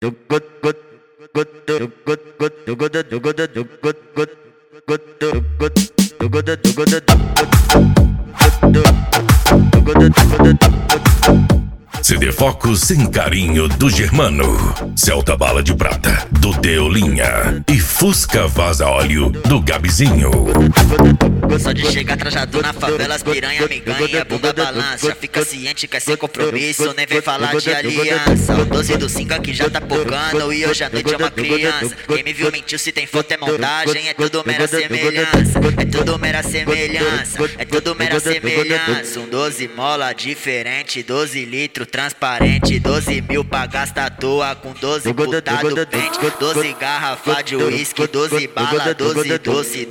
CD Foco sem carinho do Germano, Celta Bala de Prata do Deolinha e Fusca Vaza Óleo do Gabizinho. Só de chegar trajado na favela, as piranha me ganha, bunda balança. Já fica ciente, quer ser compromisso, nem vem falar de aliança. O 12 do 5 aqui já tá pocando e hoje à noite é uma criança. Quem me viu mentiu, se tem foto é montagem, é tudo mera semelhança. É tudo mera semelhança, é tudo mera semelhança. Um 12 mola diferente, 12 litros transparente, 12 mil pra gastar à toa com 12 putado pente, 12 garrafa de uísque, 12 bala, 12 doce,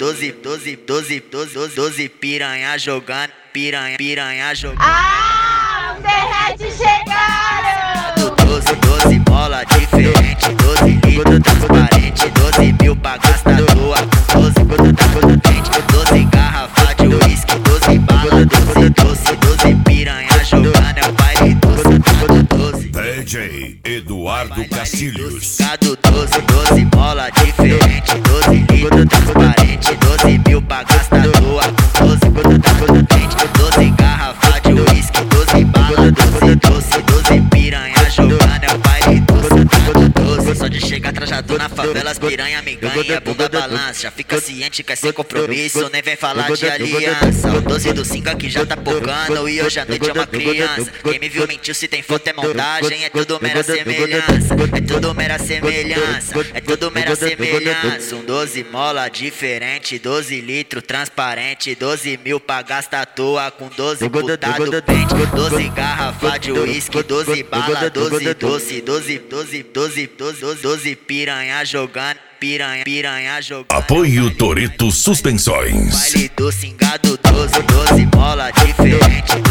12 piranha jogando, piranha jogando. Ah, os derrete chegaram! 12 mola diferente, 12 litros transparente, 12 mil pra gastar à toa com 12 putado pente, 12 garrafa de uísque, 12 bala, 12 doce, 12 piranha jogando, é o baile doce. DJ Eduardo Castilhos. Gado 12 mola diferente, 12 litros transparente, 12 mil pra gastar à toa com 12 putado pente, 12 garrafa de uísque, 12 bala, 12 doce, 12 piranha jogando, é o baile doce. Só de chegar trajado na favela, as piranha me ganha, bunda balança. Já fica ciente, quer ser compromisso, nem vem falar de aliança. O 12 do 5 aqui já tá pocando e hoje à noite é uma criança. Quem me viu mentiu, se tem foto é montagem, é tudo mera semelhança. É tudo mera semelhança, é tudo mera semelhança. Um 12 mola diferente, 12 litros transparente, 12 mil pra gastar à toa com 12 putado pente, 12 garrafa de uísque, 12 bala, 12 doce, 12 piranha jogando, piranha jogando. Apoio Toreto Suspensões. Baile do cingado 12 mola diferente,